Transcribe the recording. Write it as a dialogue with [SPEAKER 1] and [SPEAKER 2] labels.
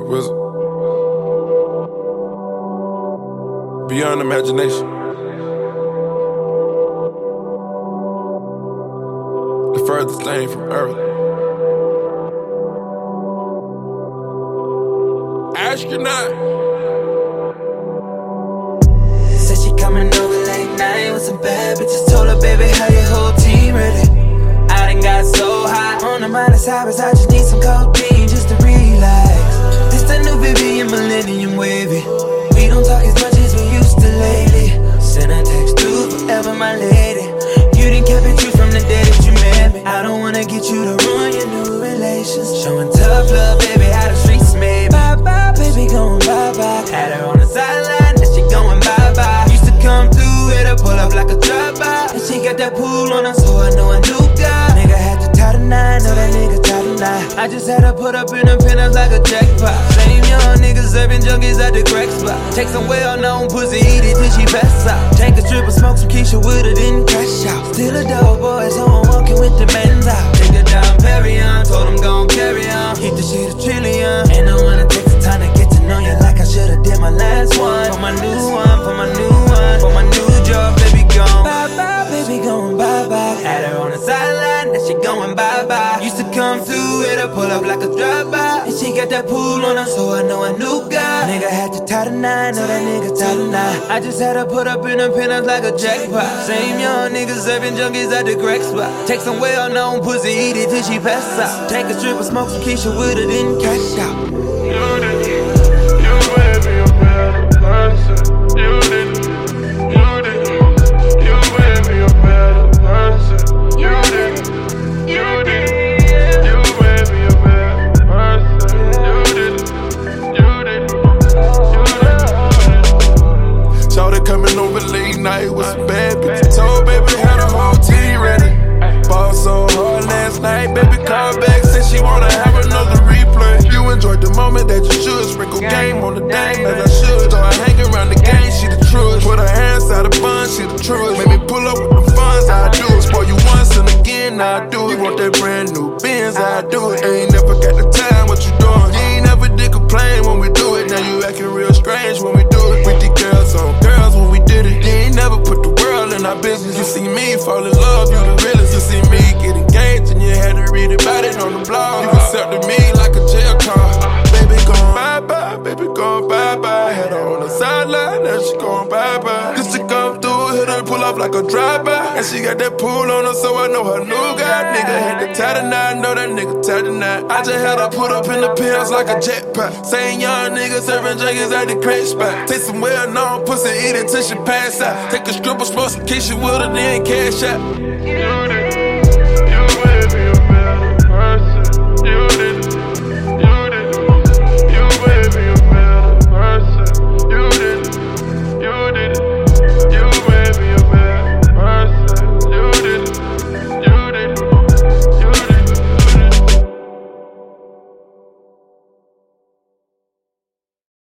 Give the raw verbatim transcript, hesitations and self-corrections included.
[SPEAKER 1] Wizard. Beyond imagination. The furthest thing from Earth. Astronaut.
[SPEAKER 2] Said she coming over late night with some bad bitches. Told her, baby, how your whole team ready? I done got so high on the minus hours, I just need some codeine just to relax. This the new Vivian Millennium Wavy. We don't talk as much as we used to lately. Send a text through forever, my lady. You didn't keep it true from the day that you met me. I don't wanna get you to ruin your new relations. Showing tough love, baby, how the streets made me. Bye bye, baby, going bye bye. Had her on the sideline, now she going bye bye. Used to come through, hit her, pull up like a drive-by. And she got that pool on her, so I know a new guy. Nigga had to tie the nine, know that nigga tie the nine. I just had her put up in the penthouse like a jackpot. Same young niggas serving junkies at the crack spot. Take some well-known pussy, eat it till she pass out. Take a strip and smoke some Keisha with her, then crash out. Still a dope boy, so I'm walking with the men's out. Take her down Perrion, told him gon' carry on. Keep the shit a trillion. And I wanna take the time to get to know you like I should've did my last one. For my new one, for my new one, for my new job, baby gone. Bye bye, baby going bye bye. Had her on the sideline, now she going bye bye. Used to come through, hit her, pull up like a drive-by. And she got that pool on her, so I know a new guy. Nigga had to tie the nine, know that nigga tie the nine. I just had her put up in the penthouse like a jackpot. Same young niggas serving junkies at the crack spot. Take some well-known pussy, eat it till she pass out. Take a strip and smoke some Keisha with her, then cash out.
[SPEAKER 3] You did, you made me a better person. You did, you did, you made me a better person. You did, you did, you made me a better person. You did, you did, you did.
[SPEAKER 1] Shawty coming over late night with some bad bitches. Told baby had a whole team ready. Ball so hard last night, baby called back, said she wanna have another replay. You enjoyed the moment that you should. Sprinkle game on the dame as I should. So I hang around the game, she the truest. Put her hands out of bun, she the truest. Make me pull up with the funds, I do it. Spoil you once and again, I do it. You want that brand new Benz, I do it. Ain't never got the time, what you doing? You ain't never did complain when we do it. Now you acting real strange when we do it. With the girls on girls when we did it. You ain't never put the world in our business. You see me fall in love, you the realest. You see me get engaged and you had to read about it on the blog. You accepted me like a jail call. Baby going bye-bye, baby going bye-bye. Had her on the sideline, now she going bye-bye. Used to come through, hit her, pull off like a drive-by. And she got that pool on her, so I know her new guy. Nigga had to tie the nine, know that nigga tied the nine. I just had her put up in the pills like a jetpack. Same young nigga serving junkies at the crack spot. Take some well-known pussy, eat it till she pass out. Take a stripper, smoke some Keisha with her, then cash out.